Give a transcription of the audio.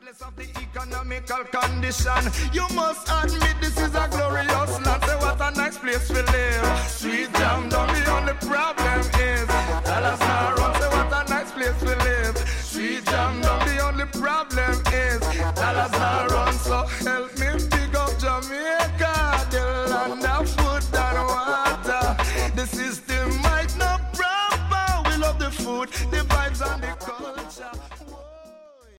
Regardless of the economical condition, you must admit this is a glorious land. Say what a nice place to live. Sweet jam down, the only problem is Dallas now run. Say what a nice place to live. Sweet jam down, the only problem is